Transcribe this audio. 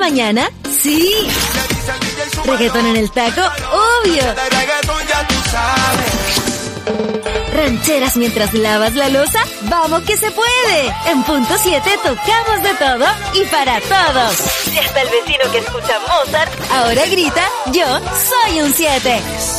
mañana? ¡Sí! ¿Reggaetón en el taco? ¡Obvio! ¿Rancheras mientras lavas la loza? ¡Vamos que se puede! En punto 7 tocamos de todo y para todos. Y hasta el vecino que escucha Mozart ahora grita, yo soy un 7.